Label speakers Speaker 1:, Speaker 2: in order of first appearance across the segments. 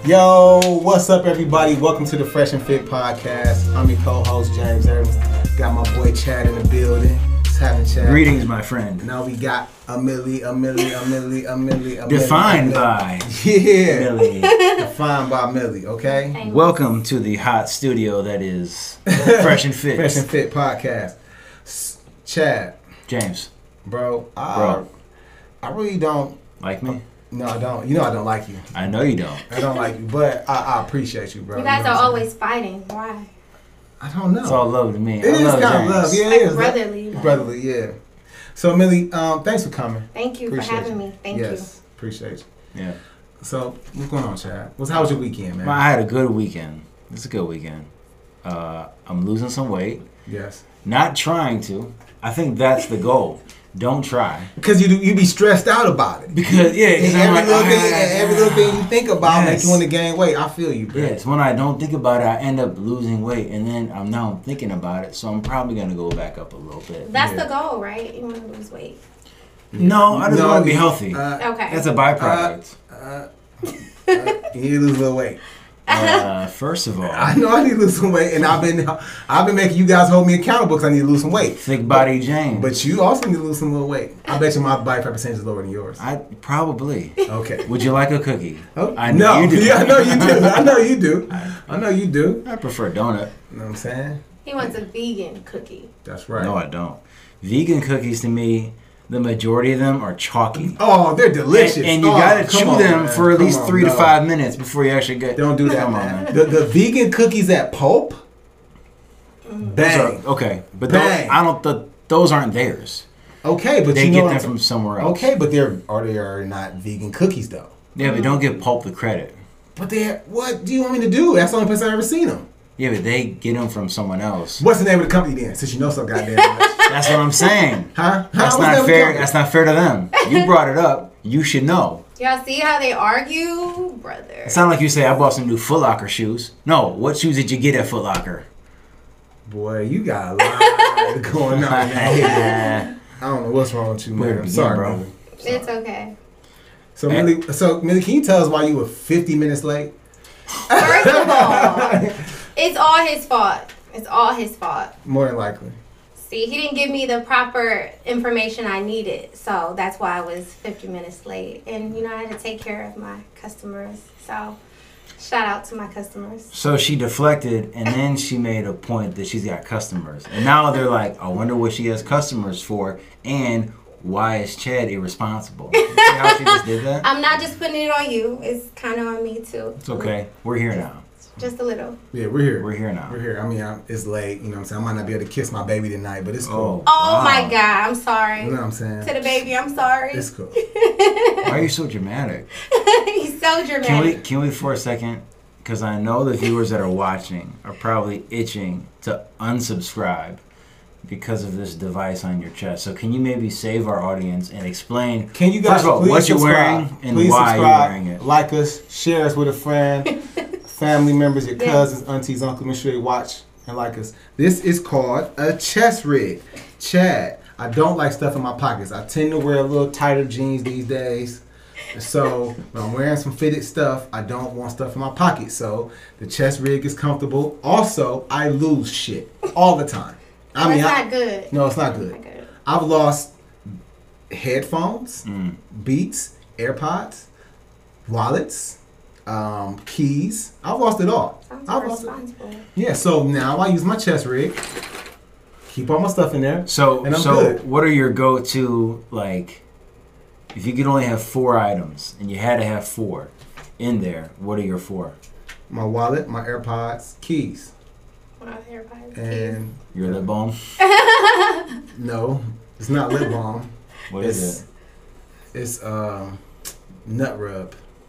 Speaker 1: Yo, what's up, everybody? Welcome to the Fresh and Fit podcast. I'm your co-host, James Evans. Got my boy Chad in the building. Just having Chad.
Speaker 2: Greetings, my friend.
Speaker 1: Now we got Amelie.
Speaker 2: Defined by
Speaker 1: Yeah.
Speaker 2: Millie.
Speaker 1: Defined by Millie, okay?
Speaker 2: Welcome to the hot studio that is Fresh and Fit.
Speaker 1: Fresh and Fit podcast. Chad,
Speaker 2: James,
Speaker 1: bro, I really don't.
Speaker 2: like me?
Speaker 1: No, I don't. You know I don't like you.
Speaker 2: I know you don't.
Speaker 1: I don't like you, but I appreciate you, bro.
Speaker 3: You guys
Speaker 1: know
Speaker 3: are
Speaker 1: what I'm
Speaker 3: always fighting. Why?
Speaker 1: saying? I don't know.
Speaker 2: It's all love to me.
Speaker 1: It is
Speaker 2: love
Speaker 1: kind
Speaker 2: James.
Speaker 1: of love. Yeah,
Speaker 3: Like
Speaker 1: it is.
Speaker 3: brotherly.
Speaker 1: Brotherly, yeah. So, Millie, thanks for coming.
Speaker 3: Thank you
Speaker 1: Appreciate
Speaker 3: for having
Speaker 1: you.
Speaker 3: me. Thank
Speaker 1: Yes, appreciate you.
Speaker 2: Yeah.
Speaker 1: So, what's going on, Chad? How was your weekend, man?
Speaker 2: I had a good weekend. It's a good weekend. I'm losing some weight.
Speaker 1: Yes.
Speaker 2: Not trying to. I think that's the goal. Don't try.
Speaker 1: Because you be stressed out about it.
Speaker 2: Because, yeah. 'cause I'm
Speaker 1: Every little thing you think about
Speaker 2: Yes.
Speaker 1: makes you want to gain weight. I feel you, bro.
Speaker 2: Yes, when I don't think about it, I end up losing weight, and then I'm thinking about it, so I'm probably gonna go back up a little bit.
Speaker 3: you. That's
Speaker 1: Yeah.
Speaker 3: the goal, right? You want to lose weight.
Speaker 2: No, I just want to be healthy.
Speaker 3: Okay.
Speaker 2: That's a byproduct.
Speaker 1: You need to lose a little weight.
Speaker 2: First of all,
Speaker 1: I know I need to lose some weight, and I've been making you guys hold me accountable because I need to lose some weight.
Speaker 2: thick body James.
Speaker 1: But you also need to lose some little weight. I bet you my body fat percentage is lower than yours.
Speaker 2: I probably.
Speaker 1: Okay.
Speaker 2: Would you like a cookie?
Speaker 1: Oh,
Speaker 2: I know
Speaker 1: no.
Speaker 2: you do.
Speaker 1: Yeah, I know you do. I know you do. I know you do.
Speaker 2: I prefer donut.
Speaker 1: You know what I'm saying?
Speaker 3: He wants a vegan cookie.
Speaker 1: That's right.
Speaker 2: No, I don't. Vegan cookies to me, the majority of them are chalky.
Speaker 1: Oh, they're delicious.
Speaker 2: And you
Speaker 1: Oh,
Speaker 2: gotta
Speaker 1: come
Speaker 2: chew
Speaker 1: on,
Speaker 2: them
Speaker 1: man.
Speaker 2: for at
Speaker 1: Come
Speaker 2: least
Speaker 1: on,
Speaker 2: 3 to
Speaker 1: no.
Speaker 2: 5 minutes before you actually get.
Speaker 1: Don't do that,
Speaker 2: Come on,
Speaker 1: man. The vegan cookies at Pulp, bang.
Speaker 2: Okay, but
Speaker 1: Bang.
Speaker 2: those aren't theirs.
Speaker 1: Okay, but
Speaker 2: They
Speaker 1: you know
Speaker 2: get
Speaker 1: what
Speaker 2: them
Speaker 1: I'm
Speaker 2: from
Speaker 1: saying?
Speaker 2: somewhere else.
Speaker 1: Okay, but they are not vegan cookies though.
Speaker 2: Yeah, but don't give Pulp the credit.
Speaker 1: But what do you want me to do? That's the only place I've ever seen them.
Speaker 2: Yeah, but they get them from someone else.
Speaker 1: What's the name of the company then? Since you know so goddamn much.
Speaker 2: That's what I'm saying.
Speaker 1: Huh?
Speaker 2: That's
Speaker 1: What's the name
Speaker 2: not
Speaker 1: of the
Speaker 2: fair.
Speaker 1: company?
Speaker 2: That's not fair to them. You brought it up. You should know.
Speaker 3: Y'all see how they argue? Brother.
Speaker 2: It sounds like you say, I bought some new Foot Locker shoes. No, what shoes did you get at Foot Locker?
Speaker 1: Boy, you got a lot going on here. I don't know what's wrong with you,
Speaker 2: Where
Speaker 1: man.
Speaker 2: to
Speaker 1: I'm
Speaker 2: begin,
Speaker 1: sorry,
Speaker 2: bro?
Speaker 1: bro.
Speaker 3: It's okay.
Speaker 1: So, Millie, can you tell us why you were 50 minutes late?
Speaker 3: First of all, it's all his fault. It's all his fault.
Speaker 1: More than likely.
Speaker 3: See, he didn't give me the proper information I needed. So that's why I was 50 minutes late. And, I had to take care of my customers. So shout out to my customers.
Speaker 2: So she deflected, and then she made a point that she's got customers. And now they're like, I wonder what she has customers for, and why is Chad irresponsible? See how she just did that?
Speaker 3: I'm not just putting it on you. It's kind of on me, too.
Speaker 2: It's okay. We're here now.
Speaker 3: Just a little.
Speaker 1: Yeah, we're here.
Speaker 2: We're here now.
Speaker 1: We're here. I mean, it's late. You know what I'm saying? I might not be able to kiss my baby tonight, but it's
Speaker 2: Oh,
Speaker 1: cool.
Speaker 3: Oh,
Speaker 2: wow.
Speaker 3: my God. I'm sorry.
Speaker 1: You know what I'm saying?
Speaker 3: To the baby, I'm sorry.
Speaker 1: It's cool.
Speaker 2: Why are you so dramatic?
Speaker 3: He's so dramatic.
Speaker 2: Can we for a second? Because I know the viewers that are watching are probably itching to unsubscribe because of this device on your chest. So can you maybe save our audience and explain?
Speaker 1: Can you guys
Speaker 2: first of all,
Speaker 1: please
Speaker 2: what you're
Speaker 1: subscribe?
Speaker 2: wearing and
Speaker 1: Please
Speaker 2: why
Speaker 1: subscribe,
Speaker 2: you're wearing it?
Speaker 1: Like us, share us with a friend, family members, your
Speaker 3: Yeah.
Speaker 1: cousins, aunties, uncles. Make sure they watch and like us. This is called a chest rig. Chad, I don't like stuff in my pockets. I tend to wear a little tighter jeans these days. So when I'm wearing some fitted stuff, I don't want stuff in my pocket. So the chest rig is comfortable. Also, I lose shit all the time.
Speaker 3: That's not good.
Speaker 1: No, it's not good.
Speaker 3: Not good.
Speaker 1: I've lost headphones,
Speaker 2: Mm.
Speaker 1: Beats, AirPods, wallets, keys. I've lost it all.
Speaker 3: Sounds
Speaker 1: I've lost it.
Speaker 3: responsible.
Speaker 1: Yeah, so now I use my chest rig. Keep all my stuff in there.
Speaker 2: So
Speaker 1: And I'm good.
Speaker 2: what are your go-to, like, if you could only have 4 items and you had to have 4 in there, what are your 4?
Speaker 1: My wallet, my AirPods, keys.
Speaker 3: What are AirPods?
Speaker 1: And
Speaker 2: Your lip balm?
Speaker 1: no, it's not lip balm.
Speaker 2: What is it?
Speaker 1: It's nut rub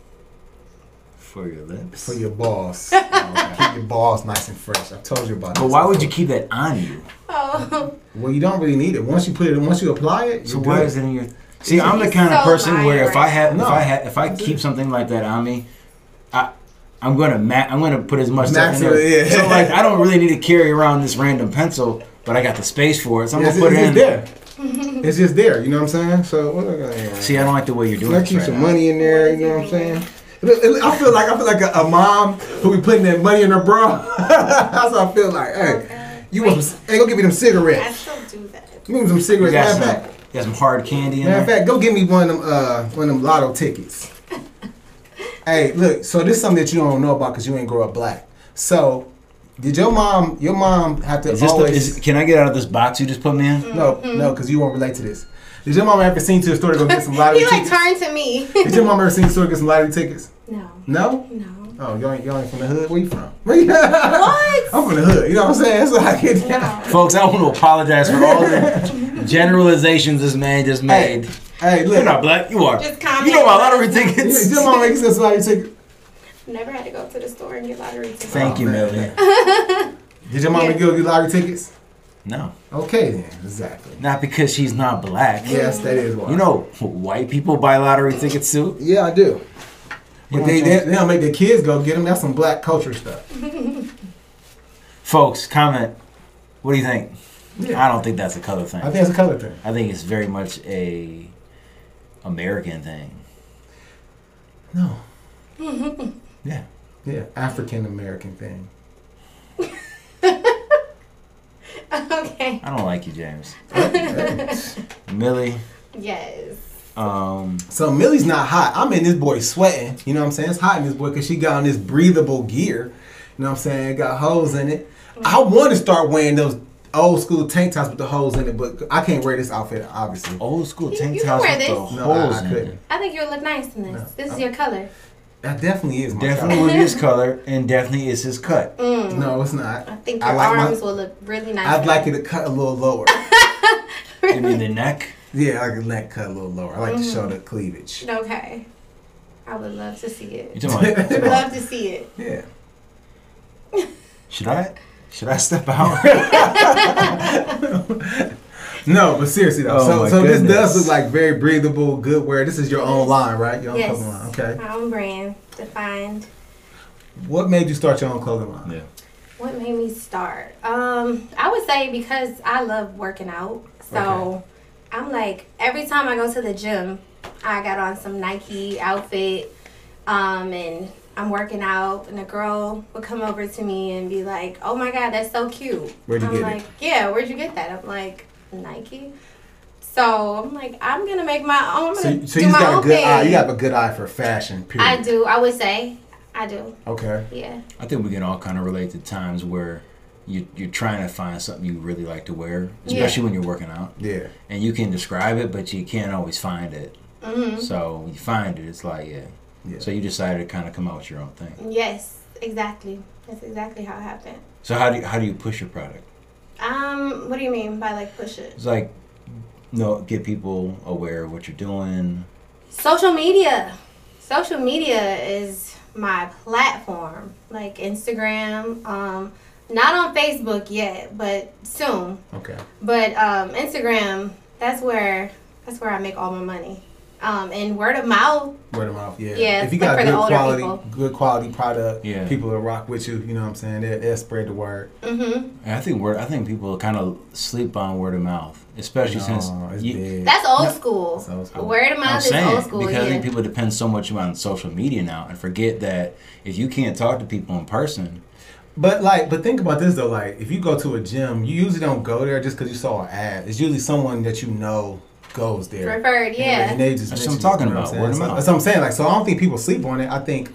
Speaker 2: For your lips?
Speaker 1: for your balls.
Speaker 2: Oh, okay.
Speaker 1: Keep your balls nice and fresh. I told you about that.
Speaker 2: But why would you keep that on you?
Speaker 3: Oh,
Speaker 1: Well, you don't really need it. Once you apply it,
Speaker 2: So
Speaker 1: you're
Speaker 2: why
Speaker 1: good.
Speaker 2: is it in your? See, I'm the
Speaker 3: He's
Speaker 2: kind of
Speaker 3: so
Speaker 2: person where if I have,
Speaker 1: No.
Speaker 2: if I keep something like that on me, I'm gonna put as much stuff
Speaker 1: Max
Speaker 2: in there.
Speaker 1: it, yeah.
Speaker 2: So like, I don't really need to carry around this random pencil, but I got the space for it, so I'm
Speaker 1: It's
Speaker 2: gonna put it in.
Speaker 1: there. It's just there. You know what I'm saying? So what am I gonna
Speaker 2: See, I don't like the way you're doing
Speaker 1: I
Speaker 2: this
Speaker 1: keep
Speaker 2: right
Speaker 1: some
Speaker 2: now.
Speaker 1: money in there. You know what I'm saying? I feel like a mom who be putting that money in her bra. That's what I feel like. Hey,
Speaker 3: Okay.
Speaker 1: you want some? Hey, go get me them
Speaker 3: I
Speaker 1: cigarettes.
Speaker 3: still do that.
Speaker 1: Give me some cigarettes.
Speaker 2: You got
Speaker 1: Matter of
Speaker 2: some,
Speaker 1: fact,
Speaker 2: you got some hard candy in
Speaker 1: matter of
Speaker 2: there.
Speaker 1: fact, go get me one of them lotto tickets. Hey, look. So this is something that you don't know about because you ain't grow up black. So, did your mom have to
Speaker 2: Is this
Speaker 1: always?
Speaker 2: can I get out of this box you just put me in?
Speaker 1: No, because you won't relate to this. Did your mom ever seen to the store to go get some lottery
Speaker 3: He like
Speaker 1: tickets?
Speaker 3: turned to me.
Speaker 1: Did your mom ever seen to the store to get some lottery tickets?
Speaker 3: No.
Speaker 1: No?
Speaker 3: No.
Speaker 1: Oh, y'all ain't from the hood? Where you from? What?
Speaker 3: What?
Speaker 1: I'm from the hood. You know what I'm saying? So I get
Speaker 3: No.
Speaker 2: Folks, I want to apologize for all the generalizations this man just made.
Speaker 1: Hey, look.
Speaker 2: You're not black. You are.
Speaker 3: Just comment.
Speaker 2: You know about lottery tickets.
Speaker 1: Did your mom make sense lottery ticket?
Speaker 3: Never had to go to the store and get lottery tickets.
Speaker 2: Thank you,
Speaker 1: man.
Speaker 2: Millie.
Speaker 1: Did your mom
Speaker 3: Yeah.
Speaker 1: make you go get lottery tickets?
Speaker 2: No,
Speaker 1: Okay then, exactly.
Speaker 2: not because she's not black.
Speaker 1: Yes, that is why.
Speaker 2: You know, white people buy lottery tickets too.
Speaker 1: Yeah, I do. But
Speaker 2: You
Speaker 1: they
Speaker 2: know
Speaker 1: don't make their kids go get them. That's some black culture stuff.
Speaker 2: Folks, comment. What do you think?
Speaker 1: Yeah.
Speaker 2: I don't think that's a color thing.
Speaker 1: I think it's a color thing.
Speaker 2: I think it's very much a American thing.
Speaker 1: No.
Speaker 2: Yeah.
Speaker 1: Yeah, African American thing.
Speaker 3: Okay.
Speaker 2: I don't like you, James. Millie.
Speaker 3: Yes.
Speaker 1: So Millie's not hot. I'm in this boy sweating. You know what I'm saying? It's hot in this boy because she got on this breathable gear. You know what I'm saying? It got holes in it. I want to start wearing those old school tank tops with the holes in it, but I can't wear this outfit, obviously.
Speaker 2: Old school
Speaker 3: You
Speaker 2: tank
Speaker 3: can
Speaker 2: tops
Speaker 3: wear
Speaker 2: with the
Speaker 3: this.
Speaker 1: No,
Speaker 2: holes
Speaker 1: I
Speaker 2: in
Speaker 1: couldn't.
Speaker 2: it.
Speaker 3: I think you'll look nice in this.
Speaker 1: No.
Speaker 3: This is your color.
Speaker 1: That definitely is my
Speaker 2: Definitely
Speaker 1: color.
Speaker 2: was his color, and definitely is his cut.
Speaker 1: No, it's not.
Speaker 3: I think
Speaker 1: I
Speaker 3: your
Speaker 1: like my-
Speaker 3: arms will look really nice.
Speaker 1: I'd like it to cut a little lower.
Speaker 2: You mean the neck?
Speaker 1: Yeah, I like the neck cut a little lower. I like to show the cleavage.
Speaker 3: Okay. I would love to see
Speaker 2: You
Speaker 3: it.
Speaker 2: talking about?
Speaker 3: Would love to see it.
Speaker 1: Yeah.
Speaker 2: Should I step out?
Speaker 1: No, but seriously though.
Speaker 2: Oh my
Speaker 1: so this
Speaker 2: goodness.
Speaker 1: does look like very breathable, good wear. This is your own line, right? Your own
Speaker 3: Yes.
Speaker 1: clothing line. Okay.
Speaker 3: My own brand, defined.
Speaker 1: What made you start your own clothing line?
Speaker 2: Yeah.
Speaker 3: What made me start? I would say because I love working out. So
Speaker 1: Okay.
Speaker 3: I'm like, every time I go to the gym, I got on some Nike outfit, and I'm working out, and a girl would come over to me and be like, "Oh my God, that's so cute."
Speaker 1: Where'd you
Speaker 3: I'm
Speaker 1: get
Speaker 3: like,
Speaker 1: it?
Speaker 3: "Yeah, where'd you get that?" I'm like, "Nike." So I'm like, I'm gonna make my own. I'm
Speaker 1: So
Speaker 3: gonna
Speaker 1: you
Speaker 3: do
Speaker 1: just
Speaker 3: my
Speaker 1: got a
Speaker 3: own
Speaker 1: good eye.
Speaker 3: thing.
Speaker 1: You have a good eye for fashion. Period.
Speaker 3: I do. I would say, I do.
Speaker 1: Okay.
Speaker 3: Yeah.
Speaker 2: I think we can all kind of relate to times where you're trying to find something you really like to wear, especially when you're working out.
Speaker 1: Yeah.
Speaker 2: And you can describe it, but you can't always find it.
Speaker 3: Mhm.
Speaker 2: So when you find it, it's like, yeah.
Speaker 1: Yeah.
Speaker 2: So you decided to kind of come out with your own thing.
Speaker 3: Yes. Exactly. That's exactly how it happened.
Speaker 2: So how do you push your product?
Speaker 3: What do you mean by like push it?
Speaker 2: It's like, get people aware of what you're doing.
Speaker 3: Social media. Social media is my platform. Like Instagram. Not on Facebook yet, but soon.
Speaker 1: Okay.
Speaker 3: But Instagram, that's where I make all my money. And word of mouth.
Speaker 1: Word of mouth. Yeah.
Speaker 3: Yeah,
Speaker 1: If you
Speaker 3: like
Speaker 1: got
Speaker 3: for the
Speaker 1: good
Speaker 3: older
Speaker 1: quality,
Speaker 3: people.
Speaker 1: good quality product,
Speaker 2: Yeah.
Speaker 1: people will rock with you. You know what I'm saying? They'll spread the word.
Speaker 3: Mhm.
Speaker 2: And I think people kind of sleep on word of mouth, especially since
Speaker 1: No, it's
Speaker 2: you,
Speaker 1: big.
Speaker 3: That's old school.
Speaker 1: That's old school.
Speaker 3: Word of
Speaker 2: I'm
Speaker 3: mouth is
Speaker 2: saying
Speaker 3: old school.
Speaker 2: because I
Speaker 3: Yeah.
Speaker 2: think people depend so much on social media now and forget that if you can't talk to people in person,
Speaker 1: But think about this though. Like, if you go to a gym, you usually don't go there just because you saw an ad. It's usually someone that you know goes there.
Speaker 3: Preferred, yeah.
Speaker 1: And they just
Speaker 2: That's what I'm
Speaker 1: mention it,
Speaker 2: talking
Speaker 1: you know what
Speaker 2: about,
Speaker 1: I'm
Speaker 2: word of
Speaker 1: saying? So
Speaker 2: mouth.
Speaker 1: that's what I'm saying. Like, so I don't think people sleep on it.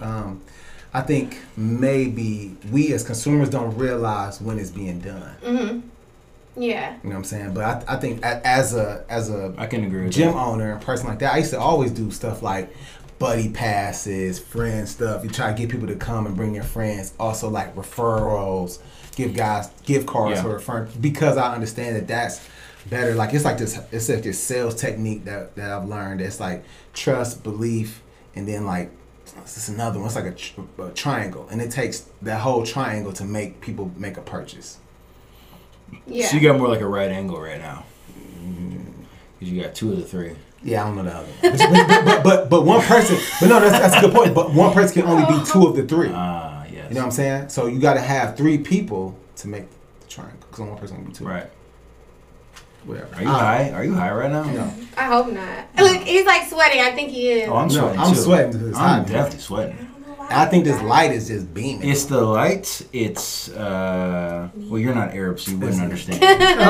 Speaker 1: I think maybe we as consumers don't realize when it's being done.
Speaker 3: Mhm. Yeah.
Speaker 1: You know what I'm saying? But I think as a
Speaker 2: I can agree with
Speaker 1: gym
Speaker 2: that.
Speaker 1: owner and person like that, I used to always do stuff like buddy passes, friend stuff. You try to get people to come and bring their friends. Also like referrals, give guys gift cards
Speaker 2: Yeah.
Speaker 1: for referring, because I understand that that's better. Like it's like this sales technique that I've learned. It's like trust, belief, and then like it's another one. It's like a triangle, and it takes that whole triangle to make people make a purchase.
Speaker 3: Yeah.
Speaker 2: So you got more like a right angle right now. Because you got two of the three.
Speaker 1: Yeah, I don't know the other one. but one person. But no, that's a good point. But one person can only be two of the three.
Speaker 2: Ah, yes.
Speaker 1: You know what I'm saying? So you got to have three people to make the triangle, because one person can be two.
Speaker 2: Right.
Speaker 1: Whatever.
Speaker 2: Are you high? Are you high right now?
Speaker 1: No.
Speaker 3: I hope not. Look, he's like sweating. I think he is.
Speaker 2: Oh, I'm
Speaker 1: No,
Speaker 2: sweating
Speaker 1: I'm
Speaker 2: too.
Speaker 1: sweating because it's
Speaker 2: I'm
Speaker 1: hot.
Speaker 2: definitely sweating.
Speaker 3: I don't know why.
Speaker 1: I think this light is just beaming.
Speaker 2: It's the lights. It's well, you're not Arab, so you wouldn't understand.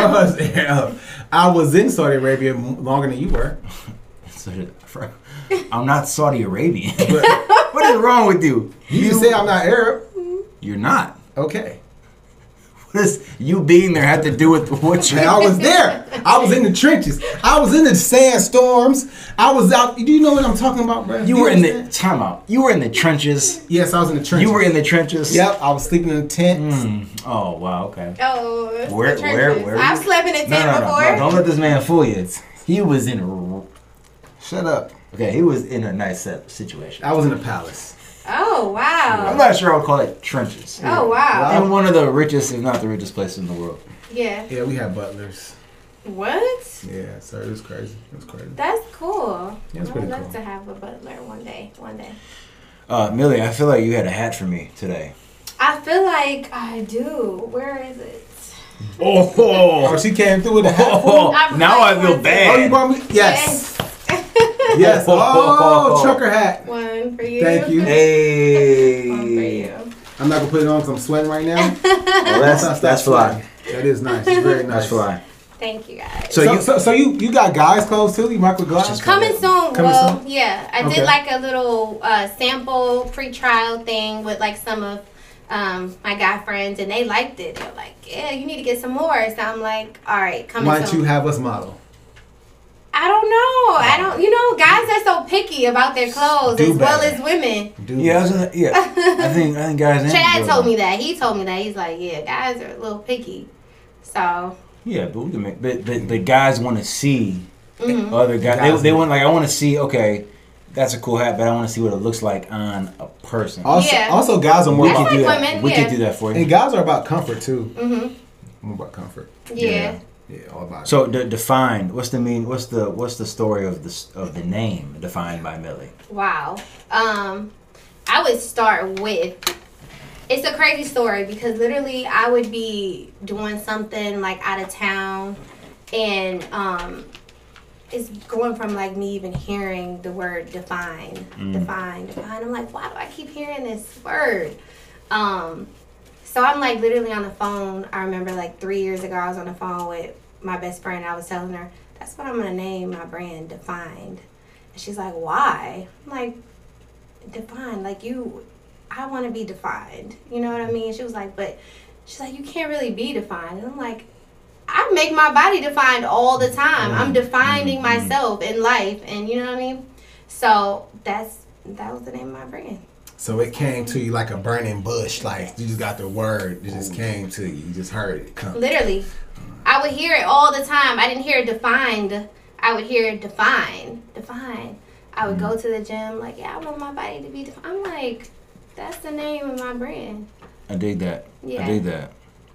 Speaker 1: I was in Saudi Arabia longer than you were.
Speaker 2: I'm not Saudi Arabian. What is wrong with you?
Speaker 1: You just say I'm not Arab.
Speaker 2: You're not.
Speaker 1: Okay.
Speaker 2: What does you being there have to do with what
Speaker 1: Man,
Speaker 2: you?
Speaker 1: I was there. I was in the trenches. I was in the sandstorms. I was out. Do you know what I'm talking about, bro?
Speaker 2: You were in the time out. You were in the trenches.
Speaker 1: Yes, I was in the trenches.
Speaker 2: You were in the trenches.
Speaker 1: Yep, I was sleeping in the tent.
Speaker 2: Oh wow. Okay.
Speaker 3: Oh, it's
Speaker 2: Where-
Speaker 3: the
Speaker 2: where-
Speaker 3: trenches.
Speaker 2: where-
Speaker 3: I've slept in a tent
Speaker 2: No,
Speaker 3: before.
Speaker 2: don't let this man fool you. He was in a.
Speaker 1: Shut up.
Speaker 2: Okay, he was in a nice situation.
Speaker 1: I was in the palace.
Speaker 3: Oh wow.
Speaker 2: I'm not sure I would call it trenches.
Speaker 3: Oh wow.
Speaker 2: In one of the richest, if not the richest places in the world.
Speaker 3: Yeah.
Speaker 1: Yeah, we had butlers.
Speaker 3: What?
Speaker 1: Yeah, so it was crazy. It was crazy.
Speaker 3: That's cool.
Speaker 1: Yeah, it's
Speaker 3: I
Speaker 1: pretty
Speaker 3: would love
Speaker 1: cool.
Speaker 3: to have a butler one day. One day.
Speaker 2: Millie, I feel like you had a hat for me today.
Speaker 3: I feel like I do. Where is it?
Speaker 1: Oh, she came through with a hat. full?
Speaker 3: I'm
Speaker 2: Now I feel
Speaker 3: like,
Speaker 1: Oh,
Speaker 2: bad.
Speaker 1: you brought me? Yes. Yes. Oh, trucker hat.
Speaker 3: One for you.
Speaker 1: Thank you.
Speaker 3: One for
Speaker 2: Hey.
Speaker 3: you.
Speaker 1: I'm not gonna put it on because I'm sweating right now.
Speaker 2: Well, that's fly.
Speaker 1: That is nice. It's very nice.
Speaker 2: That's fly.
Speaker 3: Thank you guys.
Speaker 1: So you got guys clothes too? You rock with guys?
Speaker 3: Coming soon.
Speaker 1: Coming
Speaker 3: Well,
Speaker 1: soon?
Speaker 3: yeah. I
Speaker 1: Okay.
Speaker 3: did like a little sample pre-trial thing with like some of my guy friends, and they liked it. They're like, "Yeah, you need to get some more." So I'm like, "All right, coming
Speaker 1: Why don't
Speaker 3: soon."
Speaker 1: you have us model?
Speaker 3: I don't know. I don't. You know, guys are so picky about their clothes
Speaker 1: Do
Speaker 3: as well
Speaker 1: better.
Speaker 3: as women.
Speaker 2: Yeah, I think guys. and
Speaker 3: Chad
Speaker 2: girls
Speaker 3: told
Speaker 2: are.
Speaker 3: me that. He told me that. He's like, "Yeah, guys are a little picky." So.
Speaker 2: Yeah, but we can make. But the guys want to see
Speaker 3: Mhm.
Speaker 2: other guys.
Speaker 1: Guys
Speaker 2: They want like I want to see. Okay, that's a cool hat, but I want to see what it looks like on a person.
Speaker 3: Yeah.
Speaker 1: Also, guys are more
Speaker 2: we
Speaker 3: That's
Speaker 1: about
Speaker 2: can do
Speaker 3: like
Speaker 2: that.
Speaker 3: women,
Speaker 2: We
Speaker 3: yeah.
Speaker 2: can do that for you.
Speaker 1: and guys are about comfort too.
Speaker 3: Mhm.
Speaker 1: More about comfort.
Speaker 3: Yeah.
Speaker 1: Yeah, all about
Speaker 2: So define. What's the story of the name defined by Millie?
Speaker 3: Wow. I would start with. It's a crazy story because literally I would be doing something like out of town, and it's going from like me even hearing the word define. I'm like, why do I keep hearing this word? So I'm like literally on the phone. I remember like 3 years ago I was on the phone with my best friend. I was telling her, that's what I'm gonna name my brand, Defined. And she's like, why? I'm like, defined, like I want to be defined. You know what I mean? She was like, but she's like, you can't really be defined. And I'm like, I make my body defined all the time. I'm defining myself in life, and you know what I mean? So that was the name of my brand.
Speaker 1: So it came to you like a burning bush. Like you just got the word. It just came to you. You just heard it come.
Speaker 3: Literally. I would hear it all the time. I didn't hear defined. I would hear define. I would go to the gym like, yeah, I want my body to be defined. I'm like, that's the name of my brand.
Speaker 2: I dig that.
Speaker 3: Yeah.
Speaker 2: I dig that.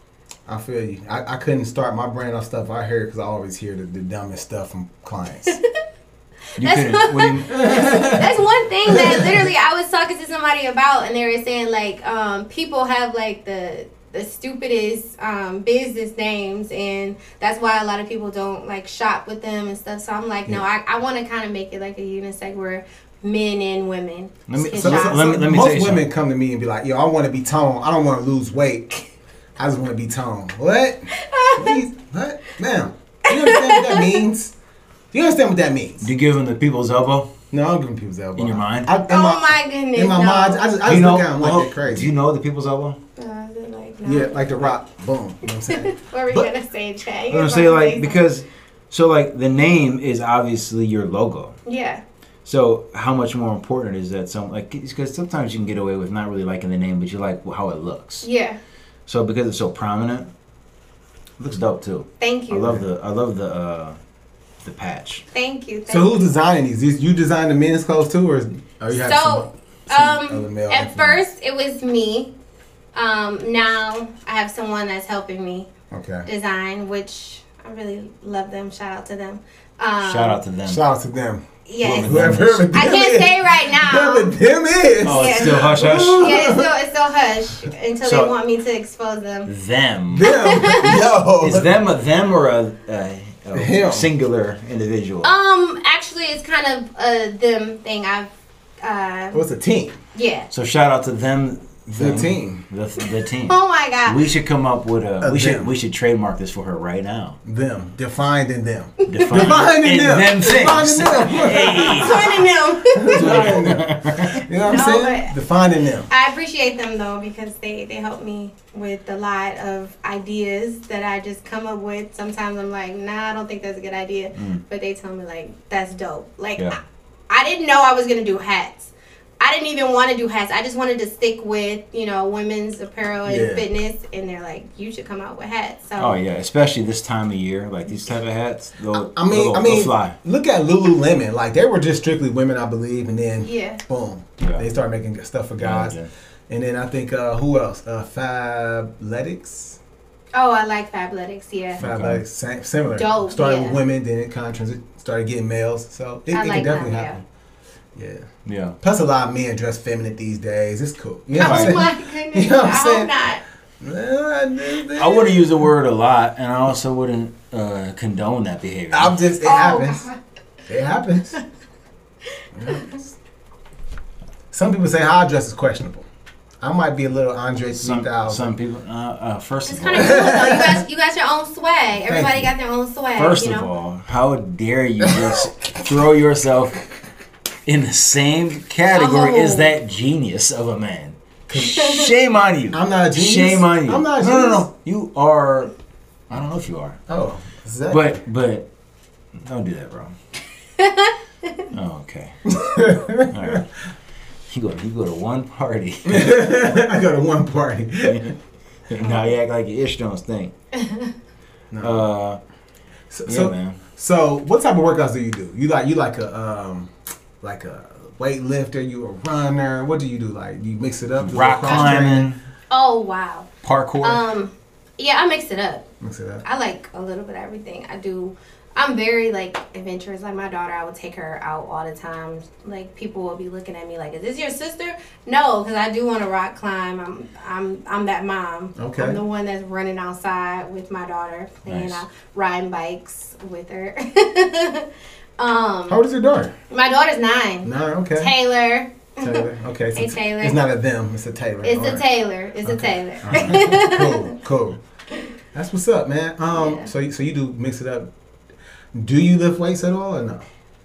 Speaker 1: I feel you. I couldn't start my brand on stuff I heard because I always hear the dumbest stuff from clients.
Speaker 2: You couldn't. What do you?
Speaker 3: That's one thing that literally I was talking to somebody about, and they were saying like people have like the stupidest business names, and that's why a lot of people don't like shop with them and stuff. So I'm like, no, I want to kind of make it like a unisex where men and women
Speaker 2: Let me-
Speaker 3: can
Speaker 2: so-
Speaker 3: shop.
Speaker 2: let me tell
Speaker 1: most
Speaker 2: you
Speaker 1: women
Speaker 2: something.
Speaker 1: come to me and be like, yo, I want to be toned. I don't want to lose weight. I just want to be toned. What? Please, what? Ma'am, do you understand what that means? Do you understand what that means?
Speaker 2: Do you give them the people's elbow
Speaker 1: No, I'm giving people's elbow.
Speaker 2: in your mind?
Speaker 3: Oh my goodness!
Speaker 1: In my
Speaker 3: no.
Speaker 1: mind, I just
Speaker 2: Do you
Speaker 1: look
Speaker 2: know?
Speaker 1: at them like
Speaker 2: well,
Speaker 1: they're crazy.
Speaker 2: Do you know the people's elbow?
Speaker 3: They're like, no.
Speaker 1: Yeah, like the rock. Boom. You know what I'm saying?
Speaker 3: What were you
Speaker 1: But-
Speaker 3: gonna say, Chad?
Speaker 2: I'm saying like because so like the name is obviously your logo.
Speaker 3: yeah,
Speaker 2: So how much more important is that? Because sometimes you can get away with not really liking the name, but you like how it looks.
Speaker 3: yeah.
Speaker 2: So because it's so prominent, it looks dope too.
Speaker 3: Thank you.
Speaker 2: I love the patch.
Speaker 3: Thank you.
Speaker 1: So who's designing these? You design the men's clothes too, or you have
Speaker 3: So,
Speaker 1: some other male
Speaker 3: at
Speaker 1: influence?
Speaker 3: first it was me. Now I have someone that's helping me
Speaker 1: Okay.
Speaker 3: design, which I really love them. Shout out to them.
Speaker 2: Shout out to them.
Speaker 1: Shout out to them.
Speaker 3: Yes.
Speaker 2: Whoever-
Speaker 1: Whoever them
Speaker 3: I can't
Speaker 1: is.
Speaker 3: say right
Speaker 1: Whoever
Speaker 3: now.
Speaker 1: them is.
Speaker 2: Oh, it's
Speaker 3: Yeah.
Speaker 2: still hush hush.
Speaker 3: Yeah, it's still hush until
Speaker 2: So-
Speaker 3: they want me to expose them.
Speaker 2: Them.
Speaker 1: Them. Yo.
Speaker 2: Is them a them or a
Speaker 1: Him.
Speaker 2: singular individual?
Speaker 3: Actually, it's kind of a them thing.
Speaker 1: What's a team?
Speaker 3: Yeah.
Speaker 2: So shout out to them.
Speaker 1: The team.
Speaker 2: The team.
Speaker 3: Oh my God.
Speaker 2: We should come up with
Speaker 1: them.
Speaker 2: we should trademark this for her right now.
Speaker 1: Them. Defined in them.
Speaker 2: Defined in them things.
Speaker 1: Defined in them.
Speaker 2: Hey.
Speaker 3: Joining them.
Speaker 1: Defined in them. You know what I'm saying? Defining them.
Speaker 3: I appreciate them though because they help me with a lot of ideas that I just come up with. Sometimes I'm like, nah, I don't think that's a good idea. But they tell me like, that's dope. Like I didn't know I was gonna do hats. I didn't even want to do hats. I just wanted to stick with, women's apparel and fitness. And they're like, you should come out with hats. So.
Speaker 2: Oh yeah, especially this time of year, like these type of hats. They'll fly.
Speaker 1: Look at Lululemon. Like they were just strictly women, I believe, and then boom, they started making stuff for guys. Yeah. And then I think who else? Fabletics.
Speaker 3: Oh, I like Fabletics. Yeah.
Speaker 1: Fabletics, similar.
Speaker 3: Dope.
Speaker 1: Started with women, then it kind of started getting males. So it can definitely happen. Yeah.
Speaker 2: Yeah.
Speaker 1: Plus, a lot of men dress feminine these days. It's cool. You know
Speaker 3: what I'm saying?
Speaker 1: You know what I'm saying?
Speaker 3: Not.
Speaker 2: I wouldn't use the word a lot, and I also wouldn't condone that behavior.
Speaker 1: It happens. It happens. Some people say how I dress is questionable. I might be a little Andre 3000.
Speaker 2: Some people, first
Speaker 3: it's
Speaker 2: of all,
Speaker 3: kind of cool though. You got your own swag. Everybody got their own swag.
Speaker 2: First of all, how dare you just throw yourself in the same category as that genius of a man? Shame on you.
Speaker 1: I'm not a genius.
Speaker 2: Shame on you.
Speaker 1: I'm not a genius.
Speaker 2: No. You are. I don't know if you are.
Speaker 1: Oh, exactly.
Speaker 2: But don't do that, bro. Oh, okay. All right. You go to one party.
Speaker 1: I go to one party.
Speaker 2: Now you act like your Ish Jones thing.
Speaker 1: No.
Speaker 2: Man.
Speaker 1: So what type of workouts do you do? You like a weightlifter? You a runner? What do you do? Like you mix it up?
Speaker 2: Rock climbing.
Speaker 3: Oh wow.
Speaker 2: Parkour.
Speaker 3: Yeah, I mix it up.
Speaker 1: Mix it up.
Speaker 3: I like a little bit of everything. I'm very like adventurous. Like my daughter, I would take her out all the time. Like people will be looking at me like, "Is this your sister?" No, because I do want to rock climb. I'm that mom.
Speaker 1: Okay.
Speaker 3: I'm the one that's running outside with my daughter and riding bikes with her.
Speaker 1: How old is your daughter?
Speaker 3: My daughter's 9.
Speaker 1: 9. Okay.
Speaker 3: Taylor.
Speaker 1: Okay. So
Speaker 3: hey Taylor.
Speaker 1: It's not a them. It's a Taylor.
Speaker 3: It's a Taylor. It's a Taylor.
Speaker 1: Right. Cool. That's what's up, man. So you do mix it up. Do you lift weights at all or no?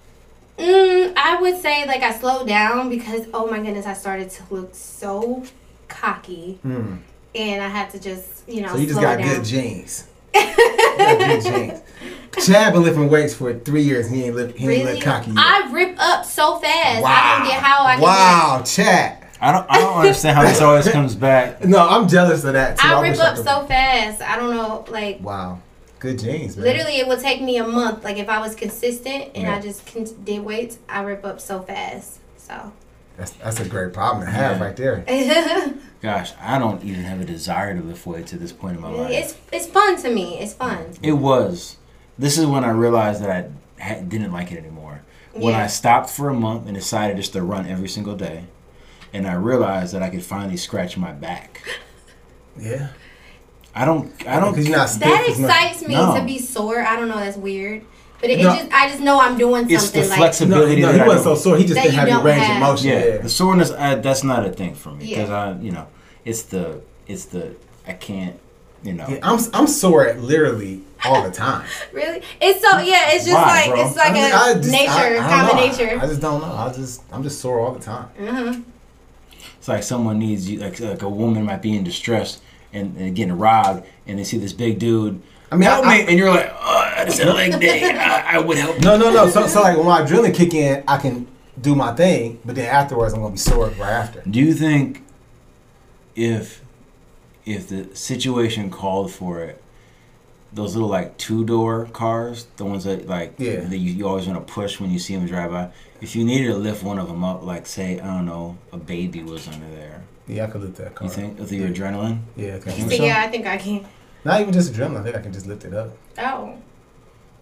Speaker 3: I would say like I slowed down because oh my goodness, I started to look so cocky, and I had to just So
Speaker 1: you just
Speaker 3: slow
Speaker 1: got
Speaker 3: down.
Speaker 1: good genes. Good genes. Chad been lifting weights for 3 years. He ain't lift cocky yet.
Speaker 3: I rip up so fast.
Speaker 1: Wow.
Speaker 3: I don't get how I can.
Speaker 1: Wow, Chad.
Speaker 2: I don't understand how this always comes back.
Speaker 1: No, I'm jealous of that too.
Speaker 3: I
Speaker 1: wish
Speaker 3: rip up
Speaker 1: could-
Speaker 3: so fast. I don't know, like.
Speaker 1: Wow. Good genes, man.
Speaker 3: Literally, it would take me a month. Like if I was consistent and I just did weights, I rip up so fast. So.
Speaker 1: That's a great problem to have right there.
Speaker 2: Gosh, I don't even have a desire to lift weights at this point in my life.
Speaker 3: It's fun to me. It's fun.
Speaker 2: It was. This is when I realized that I didn't like it anymore. When I stopped for a month and decided just to run every single day, and I realized that I could finally scratch my back.
Speaker 1: Yeah.
Speaker 2: I don't.
Speaker 1: Because you're not stiff
Speaker 3: That
Speaker 1: as much.
Speaker 3: excites me
Speaker 2: No.
Speaker 3: to be sore. I don't know. That's weird. But I just know I'm doing something.
Speaker 2: It's the
Speaker 3: like,
Speaker 2: flexibility.
Speaker 1: No,
Speaker 2: that
Speaker 1: he
Speaker 2: I
Speaker 1: wasn't so
Speaker 2: don't-
Speaker 1: sore. He just
Speaker 3: that
Speaker 1: didn't
Speaker 3: you
Speaker 1: have any
Speaker 3: don't
Speaker 1: range of
Speaker 3: have.
Speaker 1: motion.
Speaker 2: Yeah, the soreness. That's not a thing for me
Speaker 3: Yeah.
Speaker 2: because it's the I can't.
Speaker 1: Yeah, I'm sore at literally all the time.
Speaker 3: Really? It's so it's just
Speaker 2: Why,
Speaker 3: like
Speaker 2: bro?
Speaker 3: it's like
Speaker 1: I just-
Speaker 3: nature,
Speaker 1: I don't
Speaker 3: common
Speaker 1: know.
Speaker 3: nature.
Speaker 1: I just don't know. I'm just sore all the time.
Speaker 2: It's like someone needs you. Like a woman might be in distress and getting robbed, and they see this big dude.
Speaker 1: I mean,
Speaker 2: help me, and you're like, oh, I just had a leg day. I would help.
Speaker 1: No. So like when my adrenaline kick in, I can do my thing, but then afterwards I'm gonna be sore right after.
Speaker 2: Do you think if the situation called for it, those little like 2-door cars, the ones that like that you always want to push when you see them drive by, if you needed to lift one of them up, like say I don't know, a baby was under there.
Speaker 1: Yeah, I could lift that car.
Speaker 2: You think with your adrenaline?
Speaker 1: Yeah.
Speaker 3: So, yeah, I think I can.
Speaker 1: Not even just adrenaline. I think I can just lift it up.
Speaker 3: Oh.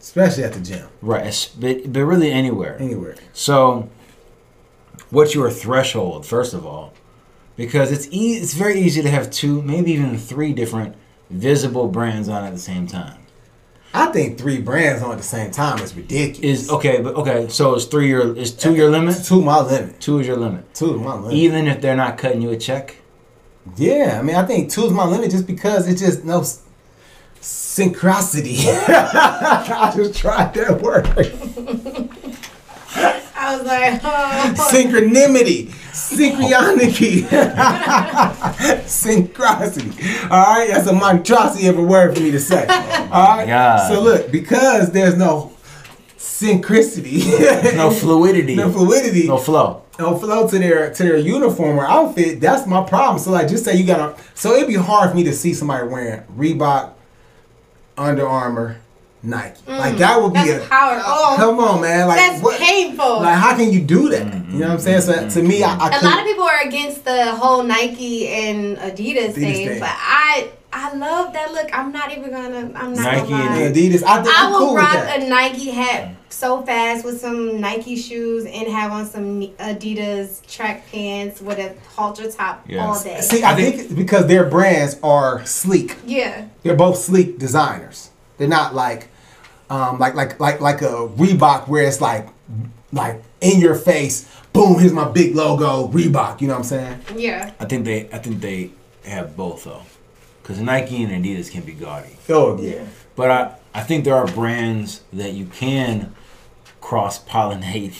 Speaker 1: especially at the gym.
Speaker 2: Right, but really anywhere.
Speaker 1: Anywhere.
Speaker 2: So, what's your threshold, first of all? Because it's very easy to have 2, maybe even 3 different visible brands on at the same time.
Speaker 1: I think 3 brands on at the same time is ridiculous.
Speaker 2: So is 2 your limit?
Speaker 1: 2 my limit.
Speaker 2: 2 is your limit.
Speaker 1: 2 is my limit.
Speaker 2: Even if they're not cutting you a check?
Speaker 1: Yeah, I mean, I think 2 is my limit just because it's just no synchronicity. I just tried that word.
Speaker 3: I was like, oh.
Speaker 1: Synchronimity. Synchronicity. Synchronicity. All right, that's a monstrosity of a word for me to say. All right.
Speaker 2: God.
Speaker 1: So look, because there's no synchronicity,
Speaker 2: No fluidity.
Speaker 1: no fluidity,
Speaker 2: No flow.
Speaker 1: no flow to their uniform or outfit. That's my problem. So like, just say you got a. So it'd be hard for me to see somebody wearing Reebok, Under Armour, Nike. Like that would be
Speaker 3: That's power. Oh,
Speaker 1: come on, man. Like
Speaker 3: that's
Speaker 1: what?
Speaker 3: painful.
Speaker 1: Like how can you do that? You know what I'm saying? So to me, I
Speaker 3: a lot of people are against the whole Nike and Adidas thing, but I love that look. I'm not even gonna. I'm not
Speaker 2: Nike
Speaker 3: gonna lie.
Speaker 1: and Adidas. I think
Speaker 3: I
Speaker 1: I'm
Speaker 3: will
Speaker 1: cool with
Speaker 3: rock
Speaker 1: that.
Speaker 3: a Nike hat so fast with some Nike shoes and have on some Adidas track pants with a halter top
Speaker 2: Yes.
Speaker 3: all day.
Speaker 1: See, I think it's because their brands are sleek.
Speaker 3: Yeah.
Speaker 1: They're both sleek designers. They're not like a Reebok where it's like in your face. Boom! Here's my big logo, Reebok. You know what I'm saying?
Speaker 3: Yeah.
Speaker 2: I think they have both though, because Nike and Adidas can be gaudy.
Speaker 1: Oh yeah.
Speaker 2: But I think there are brands that you can cross-pollinate.